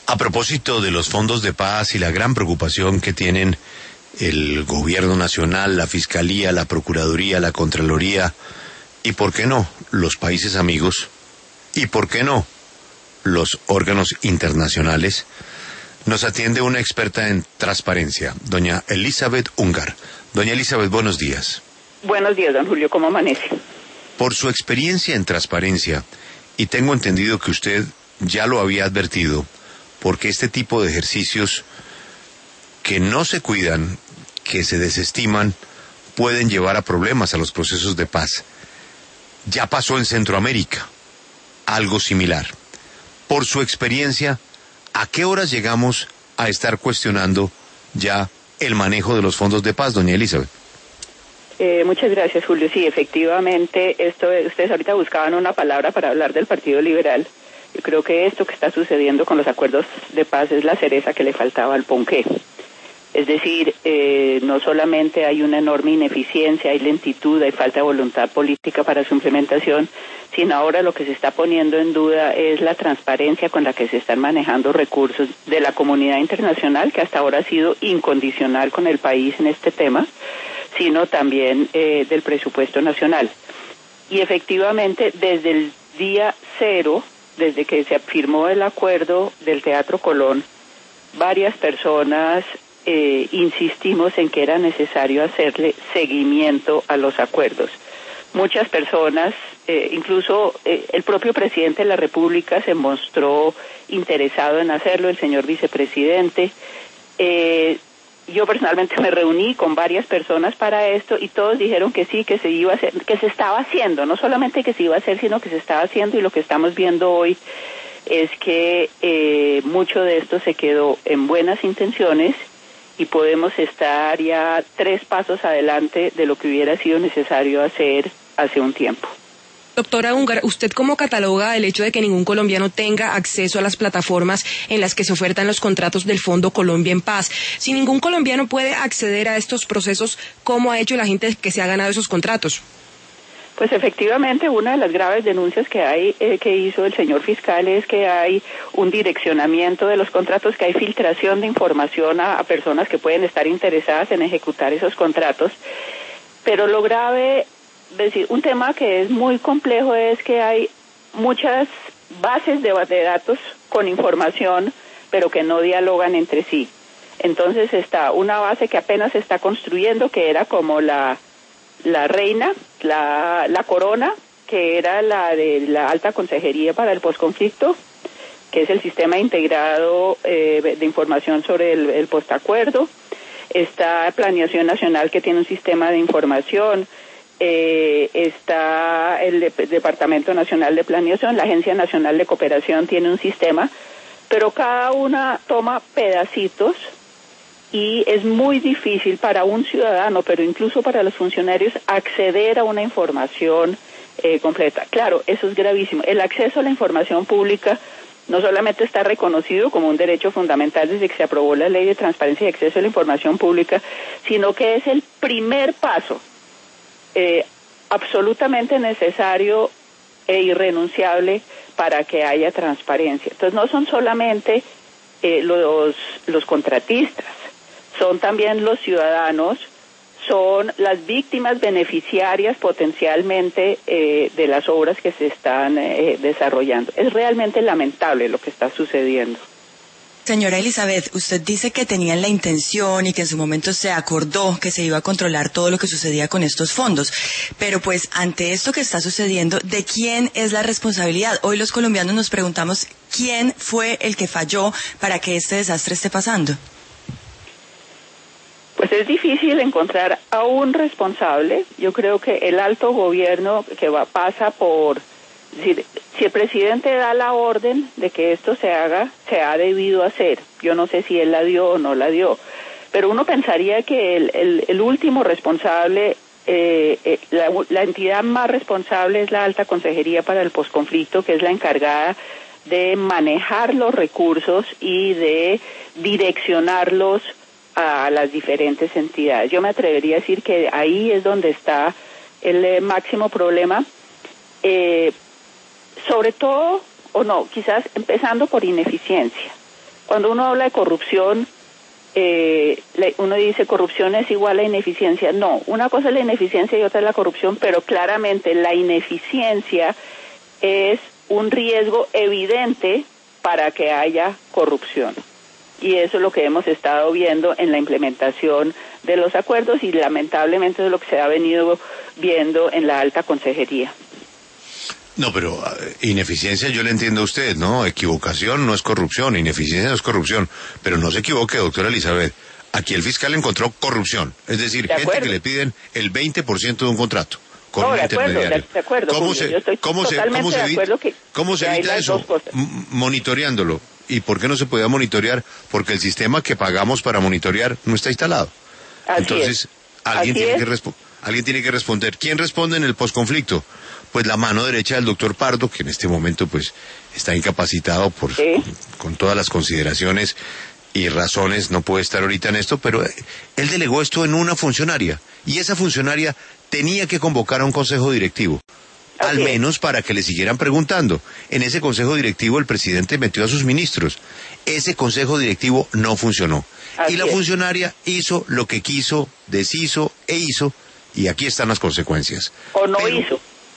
A propósito de los fondos de paz y la gran preocupación que tienen el gobierno nacional, la Fiscalía, la Procuraduría, la Contraloría y, ¿por qué no?, los países amigos y, ¿por qué no?, los órganos internacionales, nos atiende una experta en transparencia, doña Elizabeth Ungar. Doña Elizabeth, buenos días. Buenos días, don Julio, ¿cómo amanece? Por su experiencia en transparencia, y tengo entendido que usted ya lo había advertido, porque este tipo de ejercicios que no se cuidan, que se desestiman, pueden llevar a problemas a los procesos de paz. Ya pasó en Centroamérica algo similar. Por su experiencia, ¿a qué horas llegamos a estar cuestionando ya el manejo de los fondos de paz, doña Elizabeth? Muchas gracias, Julio. Sí, efectivamente, ustedes ahorita buscaban una palabra para hablar del Partido Liberal. Yo creo que esto que está sucediendo con los acuerdos de paz es la cereza que le faltaba al ponqué. Es decir, no solamente hay una enorme ineficiencia, hay lentitud, hay falta de voluntad política para su implementación, sino ahora lo que se está poniendo en duda es la transparencia con la que se están manejando recursos de la comunidad internacional, que hasta ahora ha sido incondicional con el país en este tema, sino también del presupuesto nacional. Y efectivamente, desde el día cero, desde que se firmó el acuerdo del Teatro Colón, varias personas insistimos en que era necesario hacerle seguimiento a los acuerdos. Muchas personas, incluso el propio presidente de la República se mostró interesado en hacerlo, el señor vicepresidente. Yo personalmente me reuní con varias personas para esto y todos dijeron que sí, que se iba a hacer, que se estaba haciendo, no solamente que se iba a hacer, sino que se estaba haciendo, y lo que estamos viendo hoy es que mucho de esto se quedó en buenas intenciones y podemos estar ya 3 pasos adelante de lo que hubiera sido necesario hacer hace un tiempo. Doctora Ungar, ¿usted cómo cataloga el hecho de que ningún colombiano tenga acceso a las plataformas en las que se ofertan los contratos del Fondo Colombia en Paz? Si ningún colombiano puede acceder a estos procesos, ¿cómo ha hecho la gente que se ha ganado esos contratos? Pues efectivamente, una de las graves denuncias que hay, que hizo el señor fiscal, es que hay un direccionamiento de los contratos, que hay filtración de información a personas que pueden estar interesadas en ejecutar esos contratos. Pero lo grave, decir, un tema que es muy complejo, es que hay muchas bases de datos con información, pero que no dialogan entre sí. Entonces está una base que apenas se está construyendo, que era como la reina, la corona, que era la de la Alta Consejería para el Postconflicto, que es el sistema integrado de información sobre el postacuerdo. Está Planeación Nacional, que tiene un sistema de información. Está el Departamento Nacional de Planeación, la Agencia Nacional de Cooperación tiene un sistema, pero cada una toma pedacitos y es muy difícil para un ciudadano, pero incluso para los funcionarios, acceder a una información completa. Claro, eso es gravísimo. El acceso a la información pública no solamente está reconocido como un derecho fundamental desde que se aprobó la Ley de Transparencia y Acceso a la Información Pública, sino que es el primer paso absolutamente necesario e irrenunciable para que haya transparencia. Entonces no son solamente los contratistas, son también los ciudadanos, son las víctimas beneficiarias potencialmente de las obras que se están desarrollando. Es realmente lamentable lo que está sucediendo. Señora Elizabeth, usted dice que tenían la intención y que en su momento se acordó que se iba a controlar todo lo que sucedía con estos fondos, pero pues ante esto que está sucediendo, ¿de quién es la responsabilidad? Hoy los colombianos nos preguntamos quién fue el que falló para que este desastre esté pasando. Pues es difícil encontrar a un responsable. Yo creo que el alto gobierno que pasa por... Es decir, si el presidente da la orden de que esto se haga, se ha debido hacer. Yo no sé si él la dio o no la dio, pero uno pensaría que el último responsable, la entidad más responsable es la Alta Consejería para el Postconflicto, que es la encargada de manejar los recursos y de direccionarlos a las diferentes entidades. Yo me atrevería a decir que ahí es donde está el máximo problema. Sobre todo, o no, quizás empezando por ineficiencia. Cuando uno habla de corrupción, uno dice corrupción es igual a ineficiencia. No, una cosa es la ineficiencia y otra es la corrupción, pero claramente la ineficiencia es un riesgo evidente para que haya corrupción. Y eso es lo que hemos estado viendo en la implementación de los acuerdos y lamentablemente es lo que se ha venido viendo en la alta consejería. No, pero ineficiencia yo le entiendo a usted, ¿no? Equivocación no es corrupción, ineficiencia no es corrupción. Pero no se equivoque, doctora Elizabeth. Aquí el fiscal encontró corrupción. Es decir, gente que le piden el 20% de un contrato con un intermediario. De acuerdo, ¿Cómo Julio, yo estoy totalmente de acuerdo ¿Cómo se evita eso? Monitoreándolo. ¿Y por qué no se podía monitorear? Porque el sistema que pagamos para monitorear no está instalado. Entonces, alguien tiene que responder. ¿Quién responde en el posconflicto? Pues la mano derecha del doctor Pardo, que en este momento pues está incapacitado con todas las consideraciones y razones, no puede estar ahorita en esto, pero él delegó esto en una funcionaria, y esa funcionaria tenía que convocar a un consejo directivo, al menos para que le siguieran preguntando. En ese consejo directivo el presidente metió a sus ministros. Ese consejo directivo no funcionó. Y la funcionaria hizo lo que quiso, deshizo e hizo, y aquí están las consecuencias. Hizo.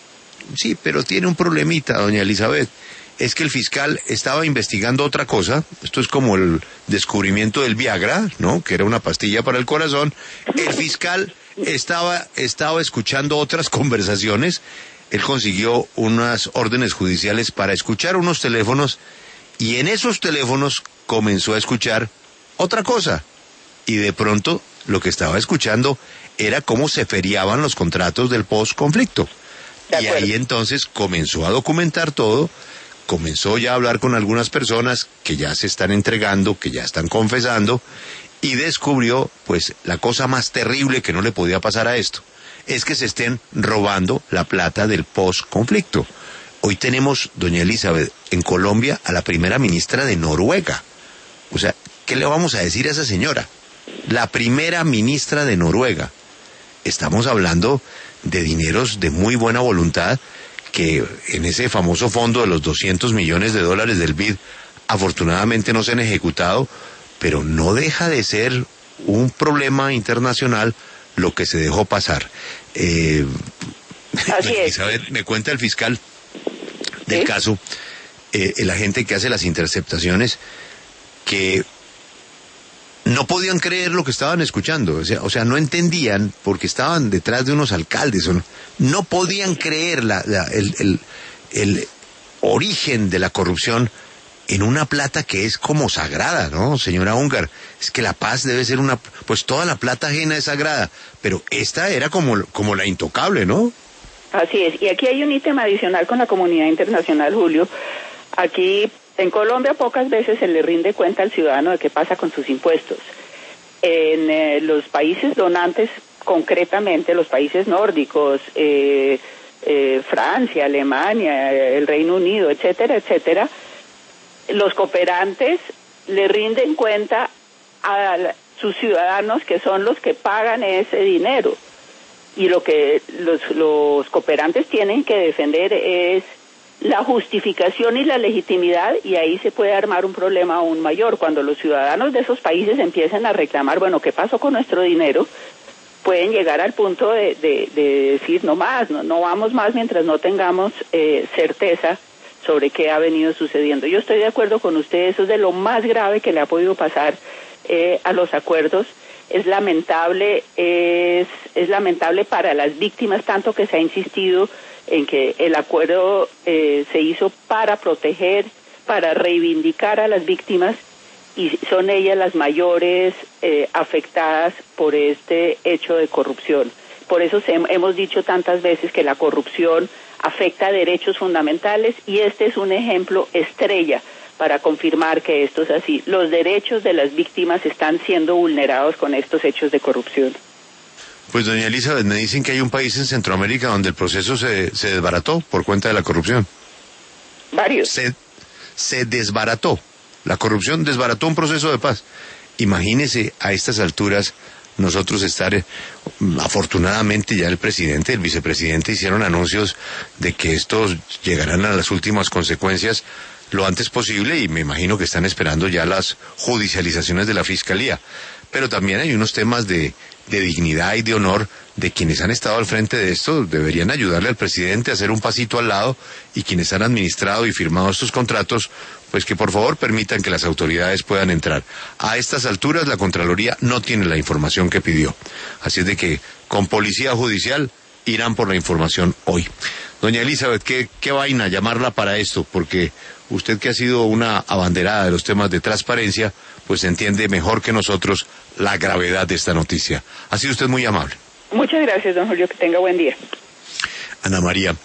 Sí, pero tiene un problemita, doña Elizabeth. Es que el fiscal estaba investigando otra cosa. Esto es como el descubrimiento del Viagra, ¿no? Que era una pastilla para el corazón. El fiscal estaba escuchando otras conversaciones. Él consiguió unas órdenes judiciales para escuchar unos teléfonos, y en esos teléfonos comenzó a escuchar otra cosa. Y de pronto lo que estaba escuchando era cómo se feriaban los contratos del posconflicto. Y ahí entonces comenzó a documentar todo, comenzó ya a hablar con algunas personas que ya se están entregando, que ya están confesando, y descubrió pues la cosa más terrible que no le podía pasar a esto, es que se estén robando la plata del posconflicto. Hoy tenemos, doña Elizabeth, en Colombia a la primera ministra de Noruega. O sea, ¿qué le vamos a decir a esa señora? La primera ministra de Noruega. Estamos hablando de dineros de muy buena voluntad que en ese famoso fondo de los $200 millones del BID afortunadamente no se han ejecutado, pero no deja de ser un problema internacional lo que se dejó pasar. Así es. Isabel, me cuenta el fiscal del caso, el agente que hace las interceptaciones, que no podían creer lo que estaban escuchando, o sea, no entendían porque estaban detrás de unos alcaldes, no podían creer el origen de la corrupción en una plata que es como sagrada, ¿no, señora Ungar? Es que la paz debe ser pues toda la plata ajena es sagrada, pero esta era como la intocable, ¿no? Así es, y aquí hay un ítem adicional con la comunidad internacional, Julio. Aquí en Colombia pocas veces se le rinde cuenta al ciudadano de qué pasa con sus impuestos. En los países donantes, concretamente los países nórdicos, Francia, Alemania, el Reino Unido, etcétera, etcétera, los cooperantes le rinden cuenta a sus ciudadanos, que son los que pagan ese dinero. Y lo que los cooperantes tienen que defender es la justificación y la legitimidad, y ahí se puede armar un problema aún mayor. Cuando los ciudadanos de esos países empiecen a reclamar, bueno, ¿qué pasó con nuestro dinero?, pueden llegar al punto de decir no más, no vamos más mientras no tengamos certeza sobre qué ha venido sucediendo. Yo estoy de acuerdo con usted, eso es de lo más grave que le ha podido pasar a los acuerdos. Es lamentable para las víctimas, tanto que se ha insistido en que el acuerdo se hizo para proteger, para reivindicar a las víctimas, y son ellas las mayores afectadas por este hecho de corrupción. Por eso hemos dicho tantas veces que la corrupción afecta derechos fundamentales, y este es un ejemplo estrella para confirmar que esto es así. Los derechos de las víctimas están siendo vulnerados con estos hechos de corrupción. Pues doña Elizabeth, me dicen que hay un país en Centroamérica donde el proceso se desbarató por cuenta de la corrupción. Varios. Se desbarató. La corrupción desbarató un proceso de paz. Imagínese a estas alturas nosotros estar, afortunadamente ya el presidente, el vicepresidente hicieron anuncios de que estos llegarán a las últimas consecuencias, lo antes posible, y me imagino que están esperando ya las judicializaciones de la Fiscalía. Pero también hay unos temas de dignidad y de honor de quienes han estado al frente de esto. Deberían ayudarle al presidente a hacer un pasito al lado, y quienes han administrado y firmado estos contratos, pues que por favor permitan que las autoridades puedan entrar. A estas alturas la Contraloría no tiene la información que pidió. Así es de que con Policía Judicial irán por la información hoy. Doña Elizabeth, qué vaina llamarla para esto, porque usted, que ha sido una abanderada de los temas de transparencia, pues entiende mejor que nosotros la gravedad de esta noticia. Ha sido usted muy amable. Muchas gracias, don Julio, que tenga buen día. Ana María.